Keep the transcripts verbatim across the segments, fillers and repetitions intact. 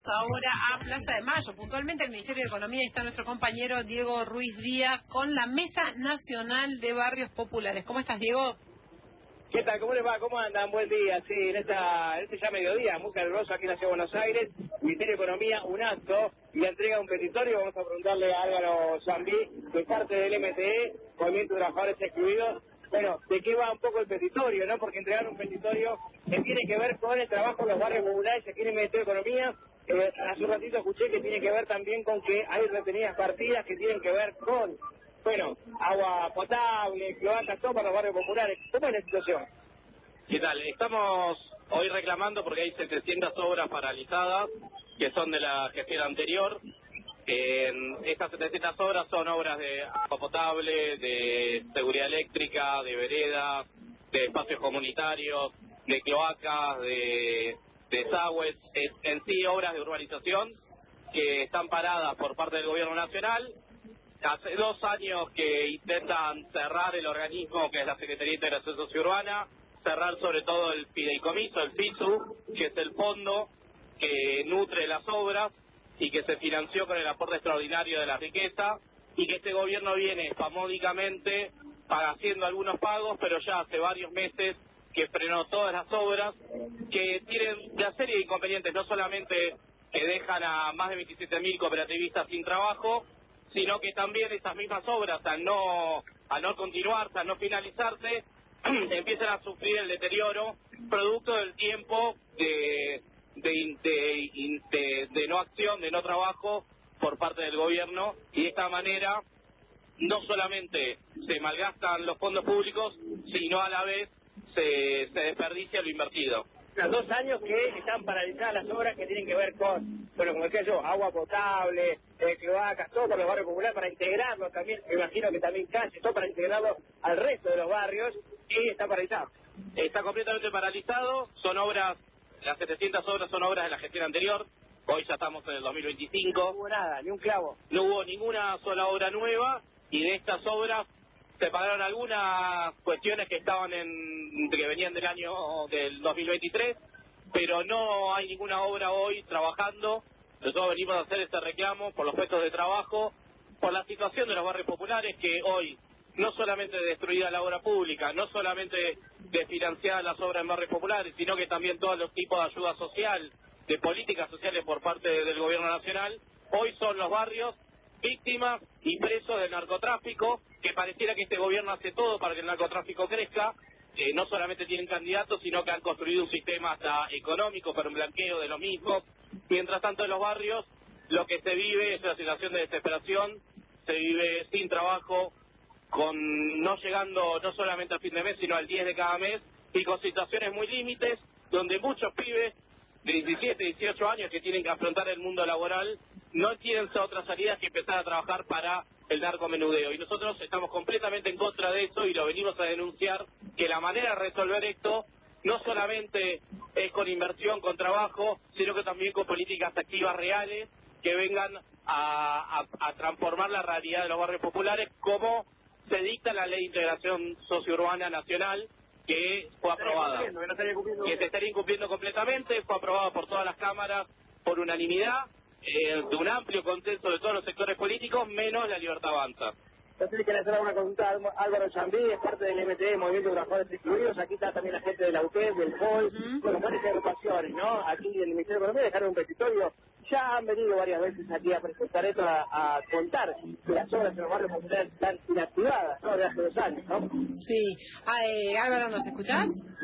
ahora a Plaza de Mayo, puntualmente al Ministerio de Economía. Ahí está nuestro compañero Diego Ruiz Díaz con la Mesa Nacional de Barrios Populares. ¿Cómo estás, Diego? ¿Qué tal? ¿Cómo les va? ¿Cómo andan? Buen día. Sí, en, esta, en este ya mediodía, muy caluroso aquí en la Ciudad de Buenos Aires, Ministerio de Economía, un acto y la entrega de un petitorio. Vamos a preguntarle a Álvaro Zambí, de parte del M T E, Movimiento de Trabajadores Excluidos, bueno, de qué va un poco el petitorio, ¿no? Porque entregaron un petitorio que tiene que ver con el trabajo de los barrios populares aquí en el Ministerio de Economía. Eh, hace un ratito escuché que tiene que ver también con que hay retenidas partidas que tienen que ver con, bueno, agua potable, cloacas, todo para los barrios populares. ¿Cómo es la situación? ¿Qué tal? Estamos hoy reclamando porque hay setecientas obras paralizadas que son de la gestión anterior. Eh, estas setecientas obras son obras de agua potable, de seguridad eléctrica, de veredas, de espacios comunitarios, de cloacas, de desagües, en, en sí obras de urbanización que están paradas por parte del gobierno nacional. Hace dos años que intentan cerrar el organismo que es la Secretaría de Integración Sociourbana, cerrar sobre todo el fideicomiso, el FISU, que es el fondo que nutre las obras y que se financió con el aporte extraordinario de la riqueza, y que este gobierno viene espasmódicamente haciendo algunos pagos, pero ya hace varios meses que frenó todas las obras, que tienen una serie de inconvenientes, no solamente que dejan a más de veintisiete mil cooperativistas sin trabajo, sino que también esas mismas obras, al no, al no continuarse, al no finalizarse, empiezan a sufrir el deterioro producto del tiempo de, de, de, de, de no acción, de no trabajo por parte del gobierno, y de esta manera no solamente se malgastan los fondos públicos, sino a la vez se, se desperdicia lo invertido. Dos años que están paralizadas las obras que tienen que ver con, bueno, como decía yo, agua potable, eh, cloacas, todo para los barrios populares, para integrarlos también, me imagino que también calles, todo para integrarlos al resto de los barrios, y está paralizado. Está completamente paralizado, son obras, las setecientas obras son obras de la gestión anterior, hoy ya estamos en el dos mil veinticinco. No hubo nada, ni un clavo. No hubo ninguna sola obra nueva, y de estas obras se pagaron algunas cuestiones que estaban en, que venían del año del dos mil veintitrés, pero no hay ninguna obra hoy trabajando. Nosotros venimos a hacer este reclamo por los puestos de trabajo, por la situación de los barrios populares, que hoy no solamente destruida la obra pública, no solamente desfinanciadas las obras en barrios populares, sino que también todos los tipos de ayuda social, de políticas sociales por parte del gobierno nacional, hoy son los barrios víctimas y presos del narcotráfico, que pareciera que este gobierno hace todo para que el narcotráfico crezca. Eh, no solamente tienen candidatos, sino que han construido un sistema hasta económico para un blanqueo de lo mismo. Mientras tanto, en los barrios lo que se vive es una situación de desesperación, se vive sin trabajo, con no llegando no solamente al fin de mes, sino al diez de cada mes, y con situaciones muy límites, donde muchos pibes de diecisiete, dieciocho años que tienen que afrontar el mundo laboral no tienen otra salida que empezar a trabajar para el narcomenudeo. Y nosotros estamos completamente en contra de eso y lo venimos a denunciar, que la manera de resolver esto no solamente es con inversión, con trabajo, sino que también con políticas activas reales que vengan a, a, a transformar la realidad de los barrios populares, como se dicta la Ley de Integración Sociourbana Nacional, que fue aprobada, que se estaría incumpliendo completamente, fue aprobada por todas las cámaras por unanimidad, eh, de un amplio consenso de todos los sectores políticos, menos la Libertad Avanza. Entonces quiero hacer una consulta a Álvaro Zambí, es parte del M T E, Movimiento de Trabajadores Excluidos. Aquí está también la gente de la U T E P, del F O I, uh-huh. Bueno, varias agrupaciones, ¿no? Aquí en el Ministerio de Economía dejaron un petitorio. Ya han venido varias veces aquí a presentar esto, a, a contar que las obras en los barrios populares están inactivadas, ¿no? De hace dos años, ¿no? Sí. Ah, eh, Álvaro, ¿nos escuchás?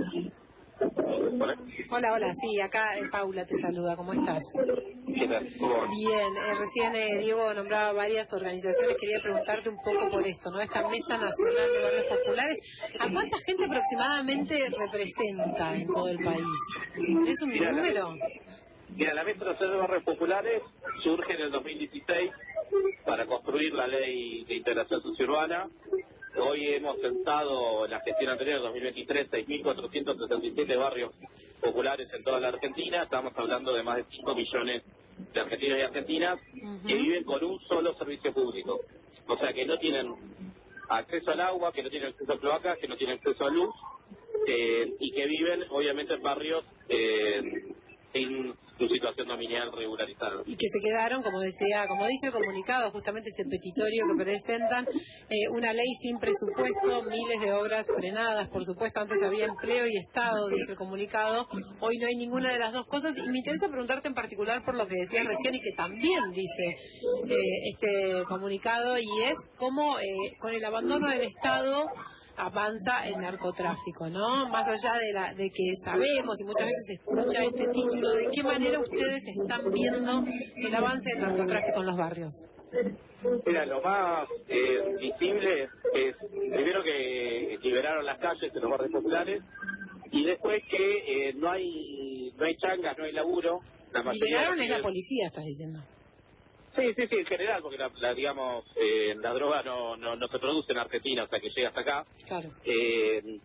Hola. Hola, hola, sí, acá eh, Paula te saluda, ¿cómo estás? ¿Qué tal? Bien, eh, recién eh, Diego nombraba varias organizaciones, quería preguntarte un poco por esto, ¿no? Esta Mesa Nacional de Barrios Populares, ¿a cuánta gente aproximadamente representa en todo el país? ¿Es un Mira, número? La, mira, la Mesa Nacional de Barrios Populares surge en el dos mil dieciséis para construir la Ley de Integración Sociourbana. Hoy hemos censado en la gestión anterior, dos mil veintitrés, seis mil cuatrocientos sesenta y siete barrios populares en toda la Argentina. Estamos hablando de más de cinco millones de argentinos y argentinas uh-huh. que viven con un solo servicio público. O sea, que no tienen acceso al agua, que no tienen acceso a cloacas, que no tienen acceso a luz, eh, y que viven, obviamente, en barrios eh, sin, su situación nominal regularizada. Y que se quedaron, como decía, como dice el comunicado, justamente este petitorio que presentan, eh, una ley sin presupuesto, miles de obras frenadas, por supuesto, antes había empleo y Estado, dice el comunicado, hoy no hay ninguna de las dos cosas, y me interesa preguntarte en particular por lo que decías recién y que también dice eh, este comunicado, y es cómo eh, con el abandono del Estado avanza el narcotráfico, ¿no? Más allá de, la, de que sabemos y muchas veces se escucha este título, ¿de qué manera ustedes están viendo el avance del narcotráfico en los barrios? Mira, lo más eh, visible es, primero que liberaron las calles de los barrios populares, y después que eh, no hay no hay changas, no hay laburo. La mayoría Liberaron de es la policía, estás diciendo. Sí, sí, sí, en general, porque la, la digamos, eh, la droga no, no, no se produce en Argentina hasta que llega hasta acá. Claro. Eh,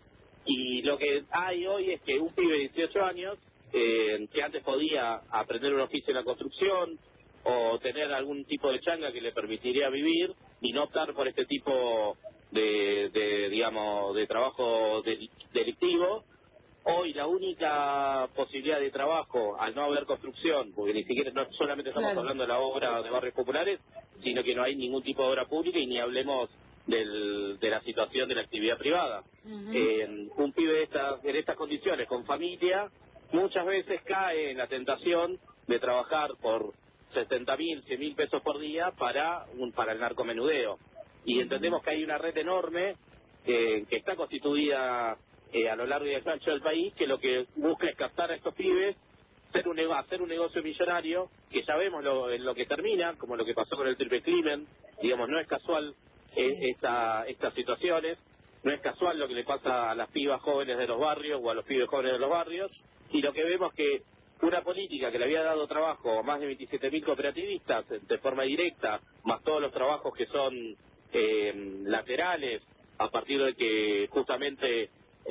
y lo que hay hoy es que un pibe de dieciocho años, eh, que antes podía aprender un oficio en la construcción o tener algún tipo de changa que le permitiría vivir y no optar por este tipo de, de digamos, de trabajo del- delictivo, hoy la única posibilidad de trabajo, al no haber construcción, porque ni siquiera no solamente estamos Claro. hablando de la obra de barrios populares, sino que no hay ningún tipo de obra pública, y ni hablemos del, de la situación de la actividad privada. Uh-huh. Eh, un pibe de estas, en estas condiciones, con familia, muchas veces cae en la tentación de trabajar por sesenta mil, cien mil pesos por día para, un, para el narcomenudeo. Y Uh-huh. entendemos que hay una red enorme eh, que está constituida eh, a lo largo y ancho del país, que lo que busca es captar a estos pibes, hacer un, nego- hacer un negocio millonario, que ya vemos lo, en lo que termina, como lo que pasó con el triple crimen. Digamos, no es casual eh, esta, estas situaciones, no es casual lo que le pasa a las pibas jóvenes de los barrios o a los pibes jóvenes de los barrios, y lo que vemos que una política que le había dado trabajo a más de veintisiete mil cooperativistas de forma directa, más todos los trabajos que son eh, laterales, a partir de que justamente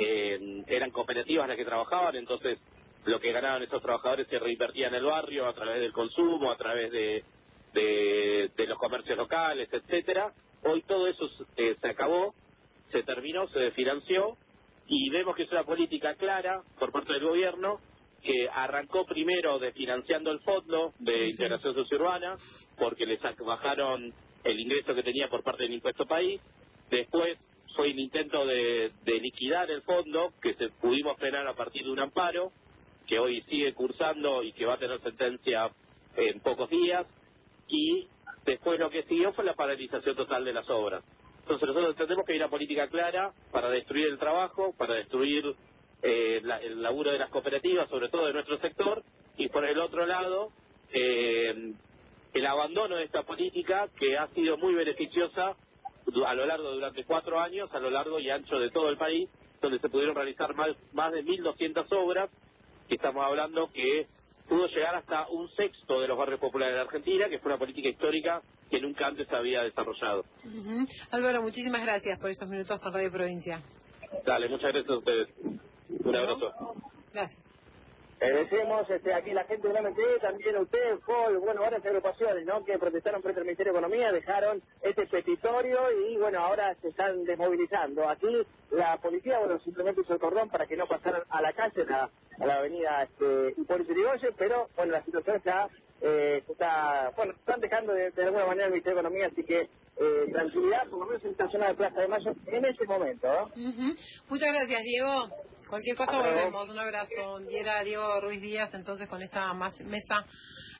eh, eran cooperativas las que trabajaban, entonces lo que ganaban esos trabajadores se reinvertía en el barrio a través del consumo, a través de, de, de los comercios locales, etcétera. Hoy todo eso eh, se acabó, se terminó, se desfinanció, y vemos que es una política clara por parte del gobierno, que arrancó primero desfinanciando el fondo de integración sociourbana, porque le sac- bajaron el ingreso que tenía por parte del impuesto país. Después fue un intento de, de liquidar el fondo, que se pudimos frenar a partir de un amparo, que hoy sigue cursando y que va a tener sentencia en pocos días. Y después lo que siguió fue la paralización total de las obras. Entonces nosotros entendemos que hay una política clara para destruir el trabajo, para destruir eh, la- el laburo de las cooperativas, sobre todo de nuestro sector, y por el otro lado, eh, el abandono de esta política, que ha sido muy beneficiosa du- a lo largo durante cuatro años, a lo largo y ancho de todo el país, donde se pudieron realizar más, más de mil doscientas obras, que estamos hablando que pudo llegar hasta un sexto de los barrios populares de Argentina, que fue una política histórica que nunca antes se había desarrollado. Uh-huh. Álvaro, muchísimas gracias por estos minutos con Radio Provincia. Dale, muchas gracias a ustedes. Un abrazo. Gracias. Eh, decimos este, aquí la gente de la M T, también usted, Paul, bueno, varias agrupaciones, ¿no?, que protestaron frente al Ministerio de Economía, dejaron este petitorio y, bueno, ahora se están desmovilizando. Aquí la policía, bueno, simplemente hizo el cordón para que no pasaran a la calle, a, a la avenida este, Hipólito Yrigoyen, pero, bueno, la situación está, eh, está, bueno, están dejando de, de alguna manera el Ministerio de Economía, así que eh, tranquilidad, por lo menos en esta zona de Plaza de Mayo, en este momento, ¿no? Uh-huh. Muchas gracias, Diego. Cualquier cosa Hasta luego. volvemos. Un abrazo. Y era Diego Ruiz Díaz, entonces, con esta más mesa